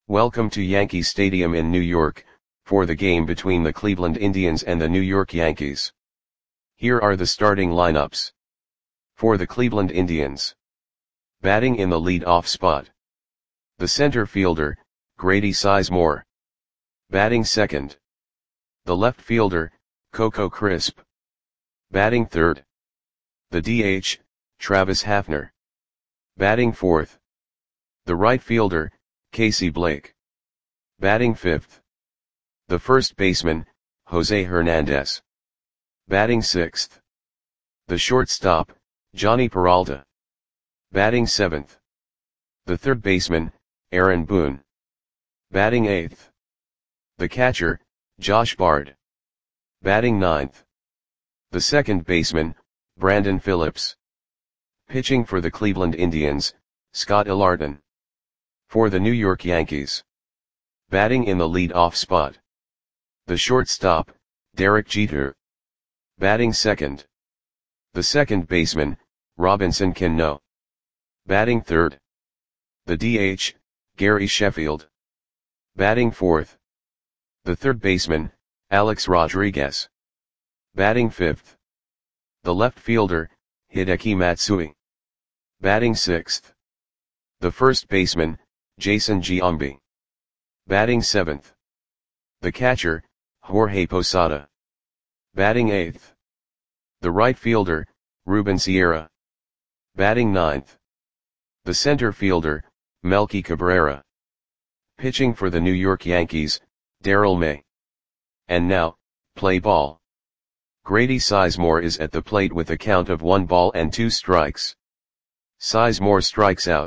Welcome to Yankee Stadium in New York, for the game between the Cleveland Indians and the New York Yankees. Here are the starting lineups. For the Cleveland Indians. Batting in the lead-off spot. The center fielder, Grady Sizemore. Batting second. The left fielder, Coco Crisp. Batting third. The DH, Travis Hafner. Batting fourth. The right fielder, Casey Blake. Batting fifth. The first baseman, Jose Hernandez. Batting sixth. The shortstop, Jhonny Peralta. Batting seventh. The third baseman, Aaron Boone. Batting eighth. The catcher, Josh Bard. Batting ninth. The second baseman, Brandon Phillips. Pitching for the Cleveland Indians, Scott Ilarton. For the New York Yankees. Batting in the lead-off spot. The shortstop, Derek Jeter. Batting second. The second baseman, Robinson Cano. Batting third. The DH, Gary Sheffield. Batting fourth. The third baseman, Alex Rodriguez. Batting fifth. The left fielder, Hideki Matsui. Batting sixth. The first baseman, Jason Giambi. Batting seventh. The catcher, Jorge Posada. Batting eighth. The right fielder, Ruben Sierra. Batting ninth. The center fielder, Melky Cabrera. Pitching for the New York Yankees, Darrell May. And now, play ball. Grady Sizemore is at the plate with a count of 1 ball and 2 strikes. Sizemore strikes out.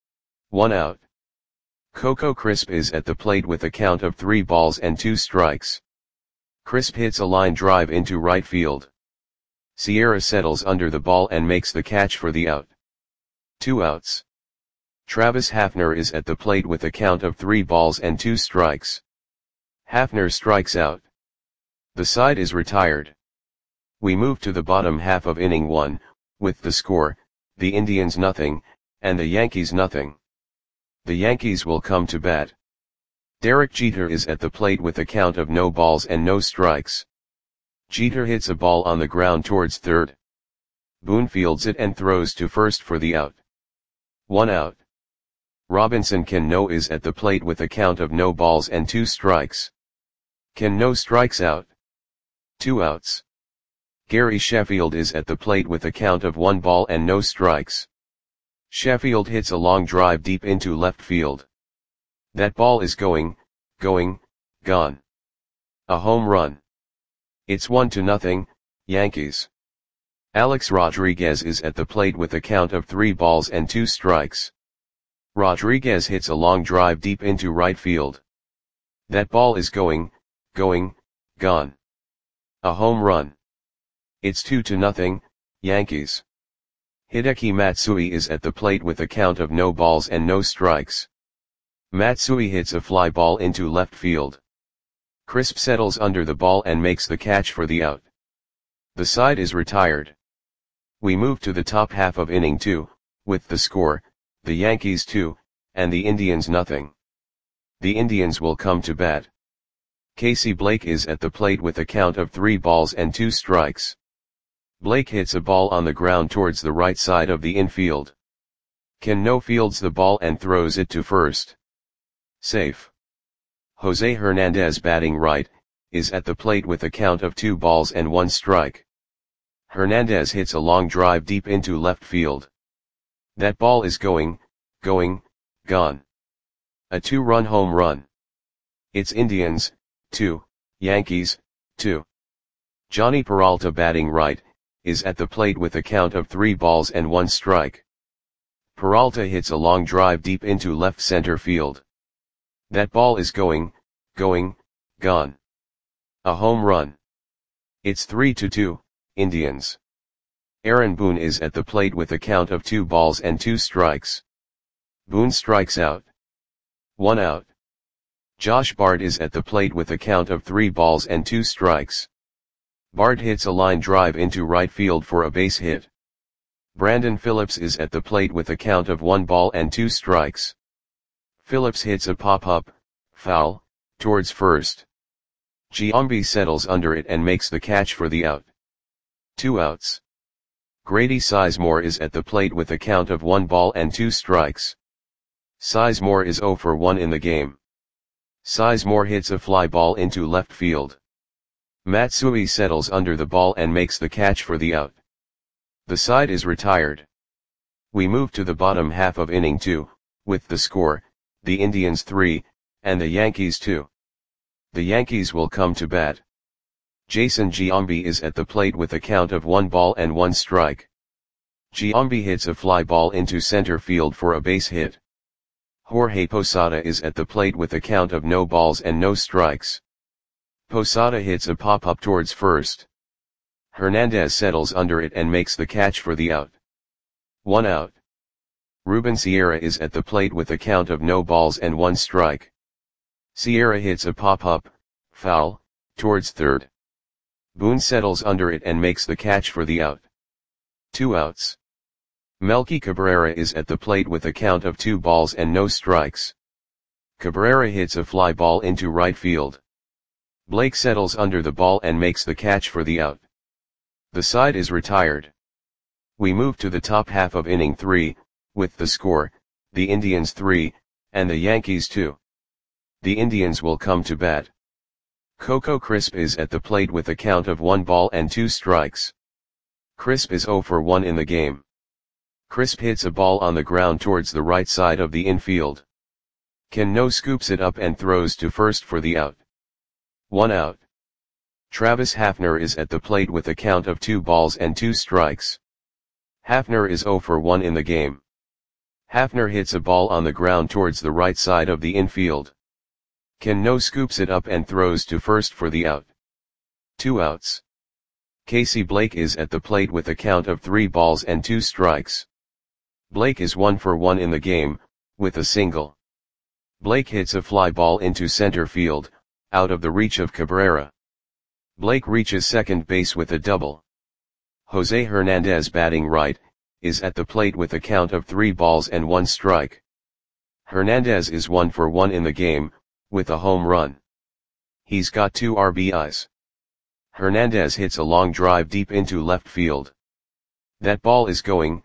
1 out. Coco Crisp is at the plate with a count of 3 balls and 2 strikes. Crisp hits a line drive into right field. Sierra settles under the ball and makes the catch for the out. 2 outs. Travis Hafner is at the plate with a count of 3 balls and 2 strikes. Hafner strikes out. The side is retired. We move to the bottom half of inning 1, with the score, the Indians nothing, and the Yankees nothing. The Yankees will come to bat. Derek Jeter is at the plate with a count of no balls and no strikes. Jeter hits a ball on the ground towards third. Boone fields it and throws to first for the out. 1 out. Robinson Cano is at the plate with a count of no balls and 2 strikes. Cano strikes out. 2 outs. Gary Sheffield is at the plate with a count of 1 ball and no strikes. Sheffield hits a long drive deep into left field. That ball is gone. A home run. It's 1-0, Yankees. Alex Rodriguez is at the plate with a count of 3 balls and 2 strikes. Rodriguez hits a long drive deep into right field. That ball is gone. A home run. It's 2-0, Yankees. Hideki Matsui is at the plate with a count of no balls and no strikes. Matsui hits a fly ball into left field. Crisp settles under the ball and makes the catch for the out. The side is retired. We move to the top half of inning 2, with the score, the Yankees 2, and the Indians nothing. The Indians will come to bat. Casey Blake is at the plate with a count of 3 balls and 2 strikes. Blake hits a ball on the ground towards the right side of the infield. Cano fields the ball and throws it to first. Safe. Jose Hernandez, batting right, is at the plate with a count of 2 balls and 1 strike. Hernandez hits a long drive deep into left field. That ball is gone. A 2-run home run. It's Indians 2, Yankees 2. Jhonny Peralta, batting right, is at the plate with a count of 3 balls and 1 strike. Peralta hits a long drive deep into left center field. That ball is gone. A home run. It's 3-2, Indians. Aaron Boone is at the plate with a count of 2 balls and 2 strikes. Boone strikes out. 1 out. Josh Bard is at the plate with a count of 3 balls and 2 strikes. Bard hits a line drive into right field for a base hit. Brandon Phillips is at the plate with a count of 1 ball and 2 strikes. Phillips hits a pop-up, foul, towards first. Giambi settles under it and makes the catch for the out. 2 outs. Grady Sizemore is at the plate with a count of 1 ball and 2 strikes. Sizemore is 0 for 1 in the game. Sizemore hits a fly ball into left field. Matsui settles under the ball and makes the catch for the out. The side is retired. We move to the bottom half of inning 2, with the score, the Indians 3, and the Yankees 2. The Yankees will come to bat. Jason Giambi is at the plate with a count of 1 ball and 1 strike. Giambi hits a fly ball into center field for a base hit. Jorge Posada is at the plate with a count of no balls and no strikes. Posada hits a pop-up towards first. Hernandez settles under it and makes the catch for the out. 1 out. Ruben Sierra is at the plate with a count of no balls and 1 strike. Sierra hits a pop-up, foul, towards third. Boone settles under it and makes the catch for the out. 2 outs. Melky Cabrera is at the plate with a count of 2 balls and no strikes. Cabrera hits a fly ball into right field. Blake settles under the ball and makes the catch for the out. The side is retired. We move to the top half of inning 3, with the score, the Indians 3, and the Yankees 2. The Indians will come to bat. Coco Crisp is at the plate with a count of 1 ball and 2 strikes. Crisp is 0 for 1 in the game. Crisp hits a ball on the ground towards the right side of the infield. Cano scoops it up and throws to first for the out. 1 out. Travis Hafner is at the plate with a count of 2 balls and 2 strikes. Hafner is 0 for 1 in the game. Hafner hits a ball on the ground towards the right side of the infield. Cano scoops it up and throws to first for the out. 2 outs. Casey Blake is at the plate with a count of 3 balls and 2 strikes. Blake is 1 for 1 in the game, with a single. Blake hits a fly ball into center field, out of the reach of Cabrera. Blake reaches second base with a double. Jose Hernandez, batting right, is at the plate with a count of 3 balls and 1 strike. Hernandez is 1 for 1 in the game, with a home run. He's got 2 RBIs. Hernandez hits a long drive deep into left field. That ball is gone.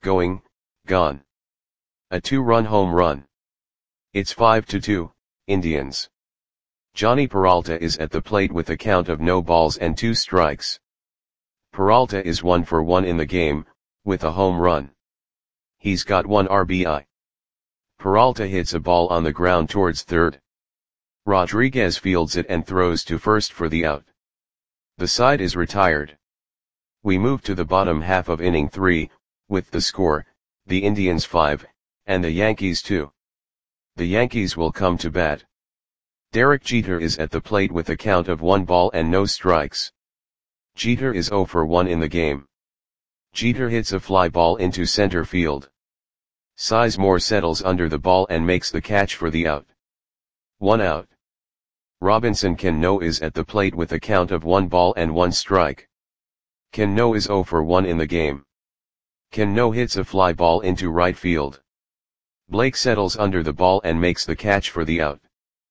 A 2-run home run. It's 5-2, Indians. Johnny Peralta is at the plate with a count of no balls and 2 strikes. Peralta is 1 for 1 in the game, with a home run. He's got 1 RBI. Peralta hits a ball on the ground towards third. Rodriguez fields it and throws to first for the out. The side is retired. We move to the bottom half of inning 3, with the score, the Indians 5, and the Yankees 2. The Yankees will come to bat. Derek Jeter is at the plate with a count of 1 ball and no strikes. Jeter is 0 for 1 in the game. Jeter hits a fly ball into center field. Sizemore settles under the ball and makes the catch for the out. 1 out. Robinson Cano is at the plate with a count of 1 ball and 1 strike. Cano is 0 for 1 in the game. Cano hits a fly ball into right field. Blake settles under the ball and makes the catch for the out.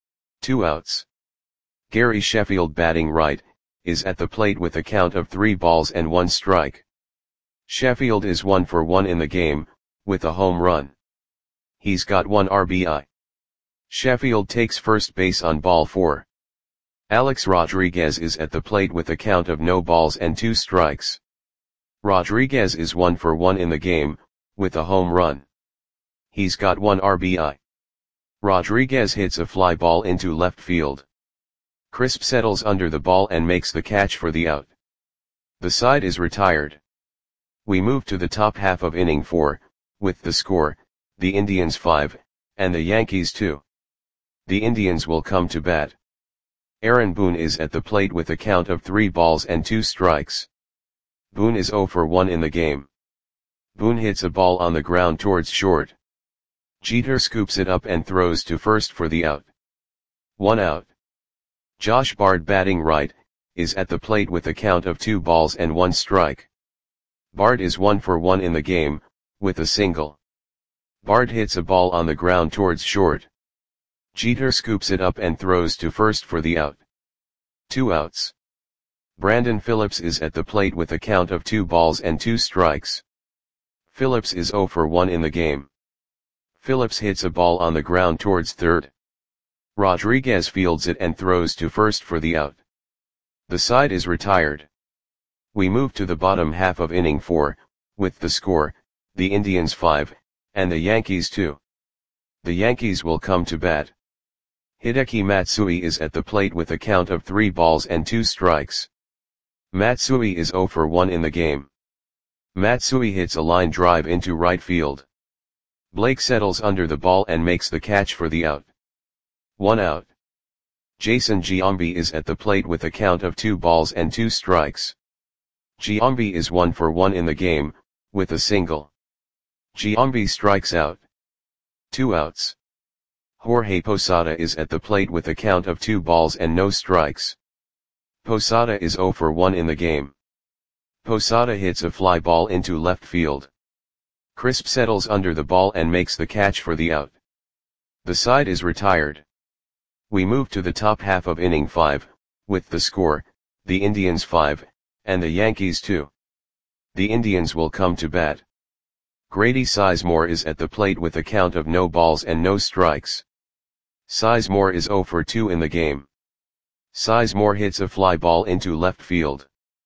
2 outs. Gary Sheffield, batting right, is at the plate with a count of 3 balls and 1 strike. Sheffield is 1 for 1 in the game, with a home run. He's got 1 RBI. Sheffield takes first base on ball 4. Alex Rodriguez is at the plate with a count of no balls and 2 strikes. Rodriguez is 1 for 1 in the game, with a home run. He's got 1 RBI. Rodriguez hits a fly ball into left field. Crisp settles under the ball and makes the catch for the out. The side is retired. We move to the top half of inning 4, with the score, the Indians 5, and the Yankees 2. The Indians will come to bat. Aaron Boone is at the plate with a count of 3 balls and 2 strikes. Boone is 0 for 1 in the game. Boone hits a ball on the ground towards short. Jeter scoops it up and throws to first for the out. 1 out. Josh Bard, batting right, is at the plate with a count of 2 balls and 1 strike. Bard is 1 for 1 in the game, with a single. Bard hits a ball on the ground towards short. Jeter scoops it up and throws to first for the out. 2 outs. Brandon Phillips is at the plate with a count of 2 balls and 2 strikes. Phillips is 0 for 1 in the game. Phillips hits a ball on the ground towards third. Rodriguez fields it and throws to first for the out. The side is retired. We move to the bottom half of inning 4, with the score, the Indians 5, and the Yankees 2. The Yankees will come to bat. Hideki Matsui is at the plate with a count of 3 balls and 2 strikes. Matsui is 0 for 1 in the game. Matsui hits a line drive into right field. Blake settles under the ball and makes the catch for the out. 1 out. Jason Giambi is at the plate with a count of 2 balls and 2 strikes. Giambi is 1 for 1 in the game, with a single. Giambi strikes out. 2 outs. Jorge Posada is at the plate with a count of 2 balls and no strikes. Posada is 0 for 1 in the game. Posada hits a fly ball into left field. Crisp settles under the ball and makes the catch for the out. The side is retired. We move to the top half of inning 5, with the score, the Indians 5, and the Yankees 2. The Indians will come to bat. Grady Sizemore is at the plate with a count of no balls and no strikes. Sizemore is 0 for 2 in the game. Sizemore hits a fly ball into left field.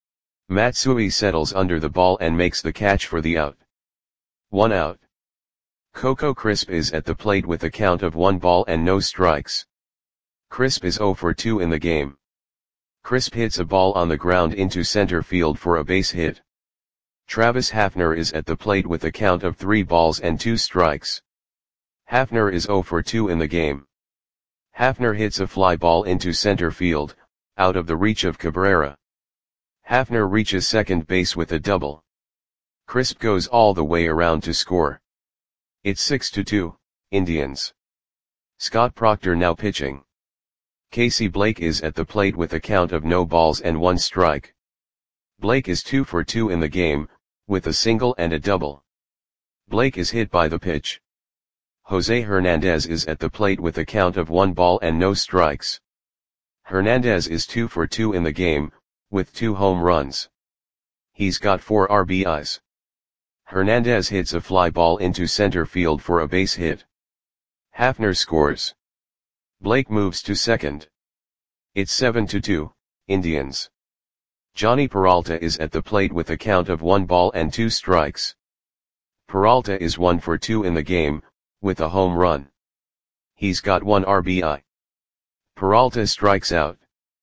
Matsui settles under the ball and makes the catch for the out. 1 out. Coco Crisp is at the plate with a count of 1 ball and no strikes. Crisp is 0 for 2 in the game. Crisp hits a ball on the ground into center field for a base hit. Travis Hafner is at the plate with a count of 3 balls and 2 strikes. Hafner is 0 for 2 in the game. Hafner hits a fly ball into center field, out of the reach of Cabrera. Hafner reaches second base with a double. Crisp goes all the way around to score. It's 6-2, Indians. Scott Proctor now pitching. Casey Blake is at the plate with a count of no balls and 1 strike. Blake is 2 for 2 in the game, with a single and a double. Blake is hit by the pitch. Jose Hernandez is at the plate with a count of 1 ball and no strikes. Hernandez is 2 for 2 in the game, with 2 home runs. He's got 4 RBIs. Hernandez hits a fly ball into center field for a base hit. Hafner scores. Blake moves to second. It's 7-2, Indians. Johnny Peralta is at the plate with a count of 1 ball and 2 strikes. Peralta is 1 for 2 in the game, with a home run. He's got 1 RBI. Peralta strikes out.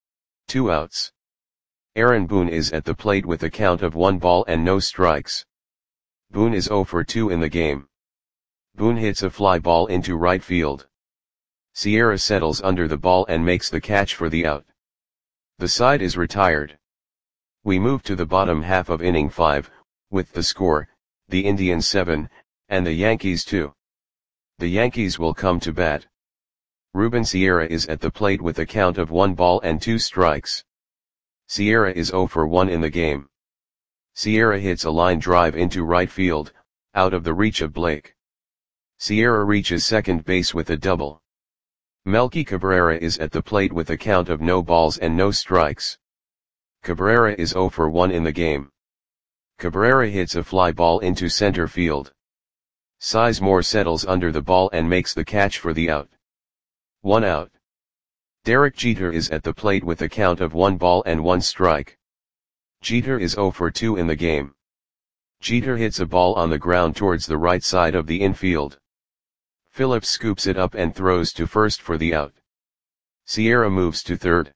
2 outs. Aaron Boone is at the plate with a count of 1 ball and no strikes. Boone is 0 for 2 in the game. Boone hits a fly ball into right field. Sierra settles under the ball and makes the catch for the out. The side is retired. We move to the bottom half of inning 5, with the score, the Indians 7, and the Yankees 2. The Yankees will come to bat. Ruben Sierra is at the plate with a count of 1 ball and 2 strikes. Sierra is 0 for 1 in the game. Sierra hits a line drive into right field, out of the reach of Blake. Sierra reaches second base with a double. Melky Cabrera is at the plate with a count of no balls and no strikes. Cabrera is 0 for 1 in the game. Cabrera hits a fly ball into center field. Sizemore settles under the ball and makes the catch for the out. 1 out. Derek Jeter is at the plate with a count of 1 ball and 1 strike. Jeter is 0 for 2 in the game. Jeter hits a ball on the ground towards the right side of the infield. Phillips scoops it up and throws to first for the out. Sierra moves to third.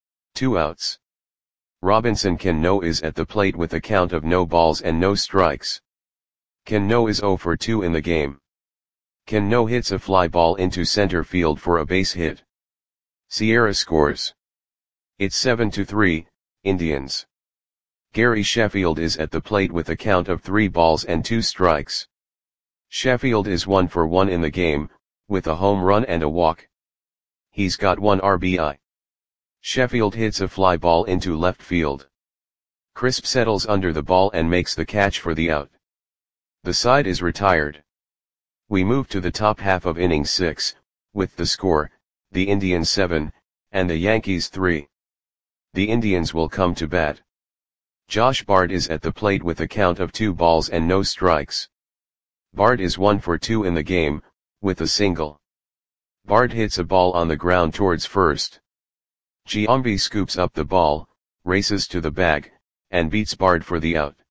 2 outs. Robinson Cano is at the plate with a count of no balls and no strikes. Cano is 0 for 2 in the game. Cano hits a fly ball into center field for a base hit. Sierra scores. It's 7-3, Indians. Gary Sheffield is at the plate with a count of 3 balls and 2 strikes. Sheffield is 1 for 1 in the game, with a home run and a walk. He's got 1 RBI. Sheffield hits a fly ball into left field. Crisp settles under the ball and makes the catch for the out. The side is retired. We move to the top half of inning 6, with the score, the Indians 7, and the Yankees 3. The Indians will come to bat. Josh Bard is at the plate with a count of 2 balls and no strikes. Bard is 1 for 2 in the game, with a single. Bard hits a ball on the ground towards first. Giambi scoops up the ball, races to the bag, and beats Bard for the out.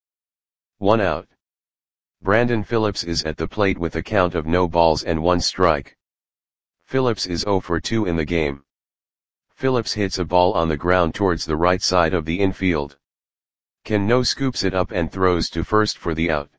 1 out. Brandon Phillips is at the plate with a count of no balls and 1 strike. Phillips is 0 for 2 in the game. Phillips hits a ball on the ground towards the right side of the infield. Cano scoops it up and throws to first for the out.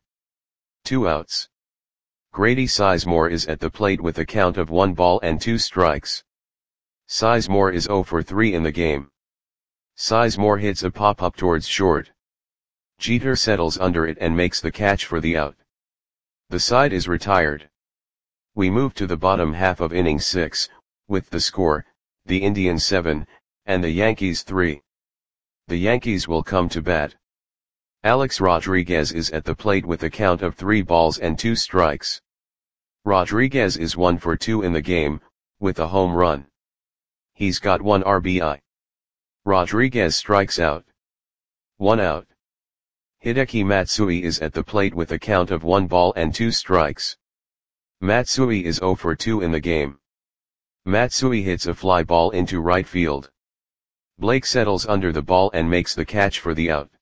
2 outs. Grady Sizemore is at the plate with a count of 1 ball and 2 strikes. Sizemore is 0 for 3 in the game. Sizemore hits a pop-up towards short. Jeter settles under it and makes the catch for the out. The side is retired. We move to the bottom half of inning 6, with the score, the Indians 7, and the Yankees 3. The Yankees will come to bat. Alex Rodriguez is at the plate with a count of 3 balls and 2 strikes. Rodriguez is 1 for 2 in the game, with a home run. He's got 1 RBI. Rodriguez strikes out. 1 out. Hideki Matsui is at the plate with a count of 1 ball and 2 strikes. Matsui is 0 for 2 in the game. Matsui hits a fly ball into right field. Blake settles under the ball and makes the catch for the out.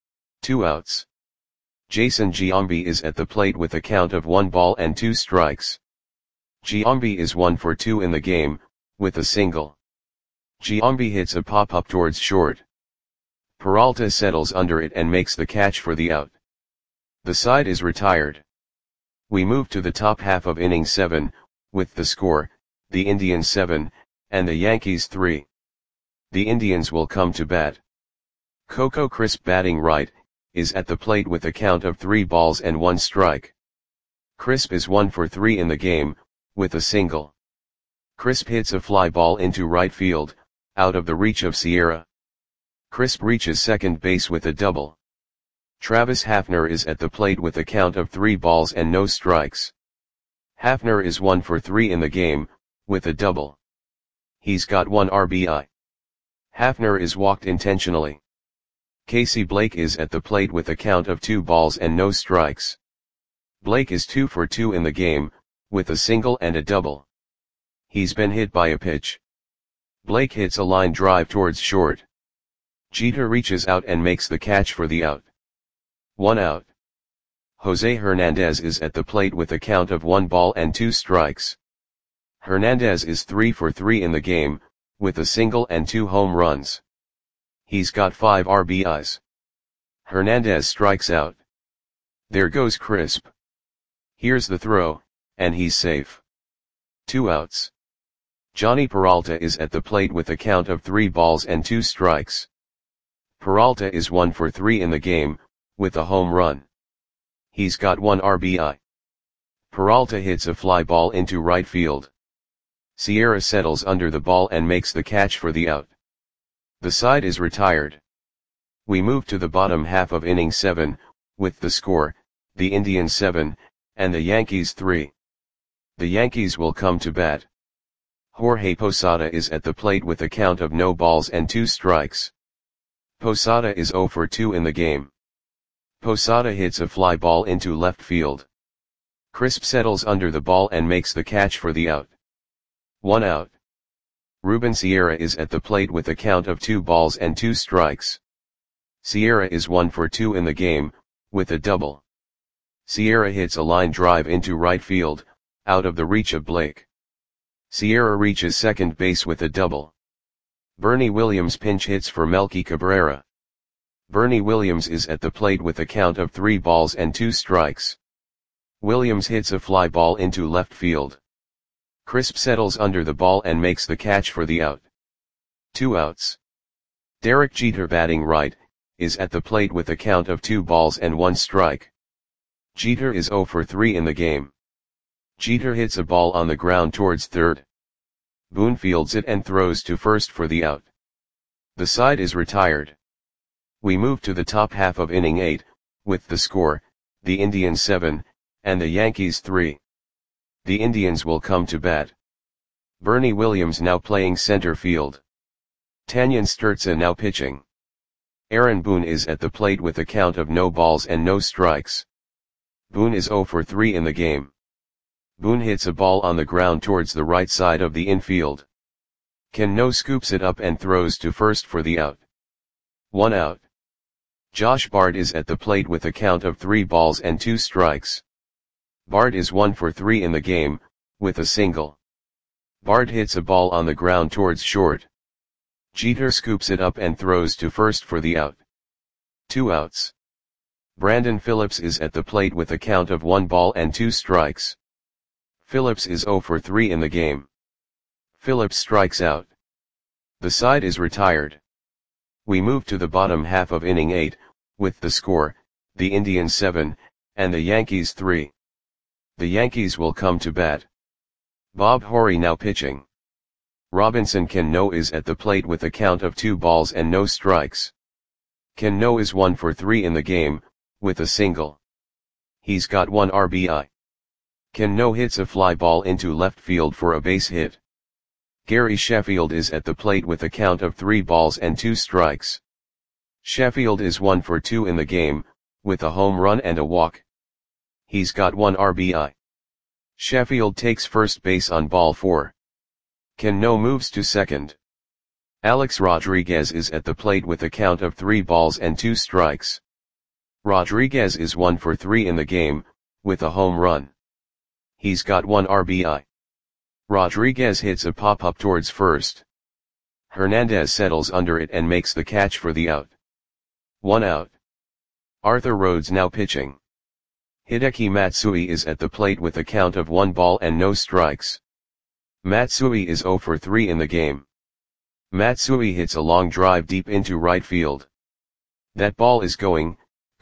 2 outs. Jason Giambi is at the plate with a count of 1 ball and 2 strikes. Giambi is 1 for 2 in the game, with a single. Giambi hits a pop-up towards short. Peralta settles under it and makes the catch for the out. The side is retired. We move to the top half of inning 7, with the score, the Indians 7, and the Yankees 3. The Indians will come to bat. Coco Crisp, batting right, is at the plate with a count of 3 balls and 1 strike. Crisp is 1 for 3 in the game, with a single. Crisp hits a fly ball into right field, out of the reach of Sierra. Crisp reaches second base with a double. Travis Hafner is at the plate with a count of 3 balls and no strikes. Hafner is 1 for 3 in the game, with a double. He's got 1 RBI. Hafner is walked intentionally. Casey Blake is at the plate with a count of 2 balls and no strikes. Blake is 2 for 2 in the game, with a single and a double. He's been hit by a pitch. Blake hits a line drive towards short. Jeter reaches out and makes the catch for the out. 1 out. Jose Hernandez is at the plate with a count of 1 ball and 2 strikes. Hernandez is 3 for 3 in the game, with a single and 2 home runs. He's got 5 RBIs. Hernandez strikes out. There goes Crisp. Here's the throw, and he's safe. 2 outs. Johnny Peralta is at the plate with a count of 3 balls and 2 strikes. Peralta is 1 for 3 in the game, with a home run. He's got 1 RBI. Peralta hits a fly ball into right field. Sierra settles under the ball and makes the catch for the out. The side is retired. We move to the bottom half of inning 7, with the score, the Indians 7, and the Yankees 3. The Yankees will come to bat. Jorge Posada is at the plate with a count of no balls and 2 strikes. Posada is 0 for 2 in the game. Posada hits a fly ball into left field. Crisp settles under the ball and makes the catch for the out. 1 out. Ruben Sierra is at the plate with a count of 2 balls and 2 strikes. Sierra is 1 for 2 in the game, with a double. Sierra hits a line drive into right field, out of the reach of Blake. Sierra reaches second base with a double. Bernie Williams pinch hits for Melky Cabrera. Bernie Williams is at the plate with a count of 3 balls and 2 strikes. Williams hits a fly ball into left field. Crisp settles under the ball and makes the catch for the out. 2 outs. Derek Jeter, batting right, is at the plate with a count of 2 balls and 1 strike. Jeter is 0 for 3 in the game. Jeter hits a ball on the ground towards third. Boone fields it and throws to first for the out. The side is retired. We move to the top half of inning 8, with the score, the Indians 7, and the Yankees 3. The Indians will come to bat. Bernie Williams now playing center field. Tanyan Sturza now pitching. Aaron Boone is at the plate with a count of no balls and no strikes. Boone is 0 for 3 in the game. Boone hits a ball on the ground towards the right side of the infield. Ken No scoops it up and throws to first for the out. 1 out. Josh Bard is at the plate with a count of 3 balls and 2 strikes. Bard is 1 for 3 in the game, with a single. Bard hits a ball on the ground towards short. Jeter scoops it up and throws to first for the out. 2 outs. Brandon Phillips is at the plate with a count of 1 ball and 2 strikes. Phillips is 0 for 3 in the game. Phillips strikes out. The side is retired. We move to the bottom half of inning 8, with the score, the Indians 7, and the Yankees 3. The Yankees will come to bat. Bob Horry now pitching. Robinson Cano is at the plate with a count of 2 balls and no strikes. Cano is 1 for 3 in the game, with a single. He's got 1 RBI. Cano hits a fly ball into left field for a base hit. Gary Sheffield is at the plate with a count of 3 balls and 2 strikes. Sheffield is 1 for 2 in the game, with a home run and a walk. He's got 1 RBI. Sheffield takes first base on ball 4. Cano moves to second. Alex Rodriguez is at the plate with a count of 3 balls and 2 strikes. Rodriguez is 1 for 3 in the game, with a home run. He's got 1 RBI. Rodriguez hits a pop-up towards first. Hernandez settles under it and makes the catch for the out. 1 out. Arthur Rhodes now pitching. Hideki Matsui is at the plate with a count of 1 ball and no strikes. Matsui is 0 for 3 in the game. Matsui hits a long drive deep into right field. That ball is gone.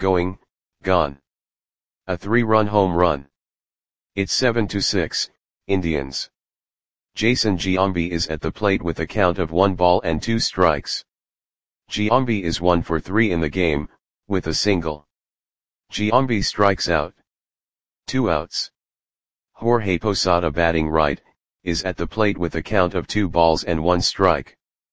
A 3-run home run. It's 7-6, Indians. Jason Giambi is at the plate with a count of 1 ball and 2 strikes. Giambi is 1 for 3 in the game, with a single. Giambi strikes out. 2 outs. Jorge Posada batting right, is at the plate with a count of 2 balls and 1 strike.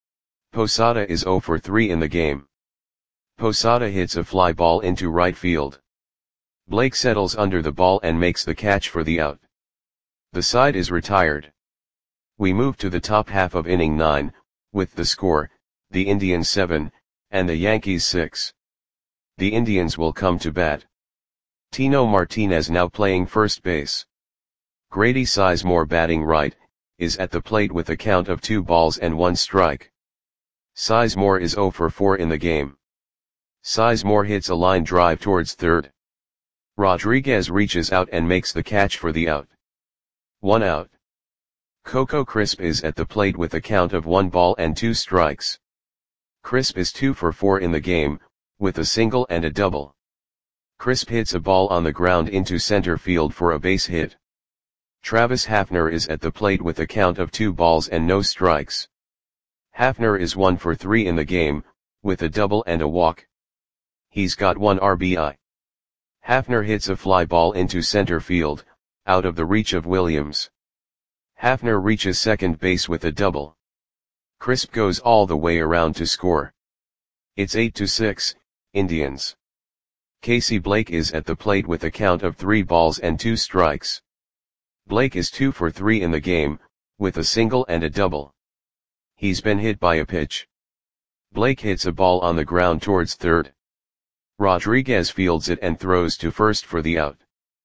Posada is 0 for 3 in the game. Posada hits a fly ball into right field. Blake settles under the ball and makes the catch for the out. The side is retired. We move to the top half of inning 9, with the score, the Indians 7, and the Yankees 6. The Indians will come to bat. Tino Martinez now playing first base. Grady Sizemore batting right, is at the plate with a count of 2 balls and 1 strike. Sizemore is 0 for 4 in the game. Sizemore hits a line drive towards third. Rodriguez reaches out and makes the catch for the out. 1 out. Coco Crisp is at the plate with a count of 1 ball and 2 strikes. Crisp is 2 for 4 in the game, with a single and a double. Crisp hits a ball on the ground into center field for a base hit. Travis Hafner is at the plate with a count of 2 balls and no strikes. Hafner is 1 for 3 in the game, with a double and a walk. He's got 1 RBI. Hafner hits a fly ball into center field, out of the reach of Williams. Hafner reaches second base with a double. Crisp goes all the way around to score. It's 8-6, Indians. Casey Blake is at the plate with a count of 3 balls and 2 strikes. Blake is 2 for 3 in the game, with a single and a double. He's been hit by a pitch. Blake hits a ball on the ground towards third. Rodriguez fields it and throws to first for the out.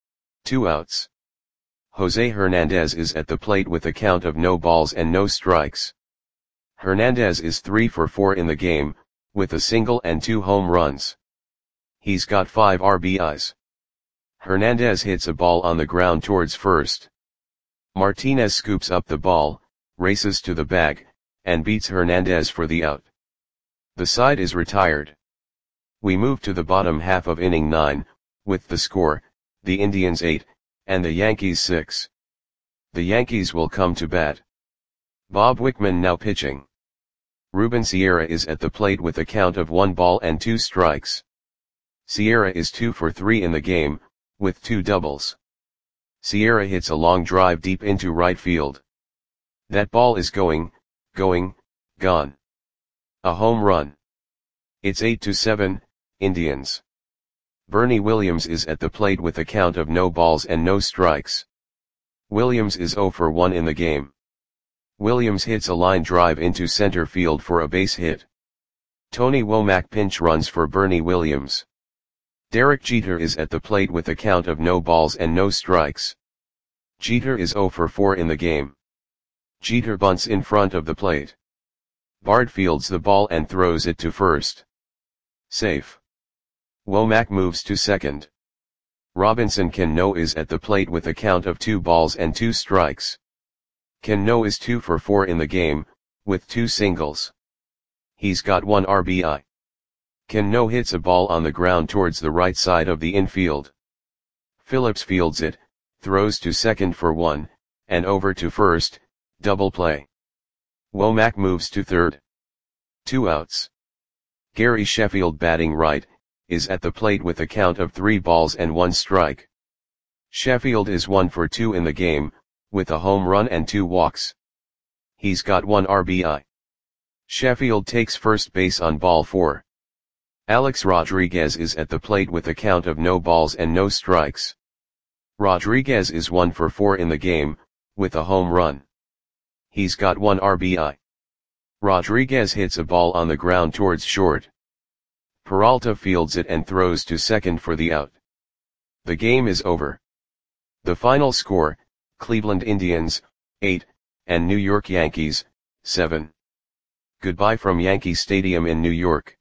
2 outs. Jose Hernandez is at the plate with a count of no balls and no strikes. Hernandez is 3 for 4 in the game, with a single and 2 home runs. He's got 5 RBIs. Hernandez hits a ball on the ground towards first. Martinez scoops up the ball, races to the bag, and beats Hernandez for the out. The side is retired. We move to the bottom half of inning 9, with the score, the Indians 8, and the Yankees 6. The Yankees will come to bat. Bob Wickman now pitching. Ruben Sierra is at the plate with a count of 1 ball and 2 strikes. Sierra is 2 for 3 in the game, with 2 doubles. Sierra hits a long drive deep into right field. That ball is going, gone. A home run. It's 8-7, Indians. Bernie Williams is at the plate with a count of no balls and no strikes. Williams is 0 for 1 in the game. Williams hits a line drive into center field for a base hit. Tony Womack pinch runs for Bernie Williams. Derek Jeter is at the plate with a count of no balls and no strikes. Jeter is 0 for 4 in the game. Jeter bunts in front of the plate. Bard fields the ball and throws it to first. Safe. Womack moves to second. Robinson Cano is at the plate with a count of 2 balls and 2 strikes. Cano is 2 for 4 in the game, with 2 singles. He's got 1 RBI. Cano hits a ball on the ground towards the right side of the infield. Phillips fields it, throws to second for 1, and over to first, double play. Womack moves to third. 2 outs. Gary Sheffield batting right, is at the plate with a count of 3 balls and 1 strike. Sheffield is 1 for 2 in the game, with a home run and 2 walks. He's got 1 RBI. Sheffield takes first base on ball 4. Alex Rodriguez is at the plate with a count of no balls and no strikes. Rodriguez is 1 for 4 in the game, with a home run. He's got 1 RBI. Rodriguez hits a ball on the ground towards short. Peralta fields it and throws to second for the out. The game is over. The final score, Cleveland Indians, 8, and New York Yankees, 7. Goodbye from Yankee Stadium in New York.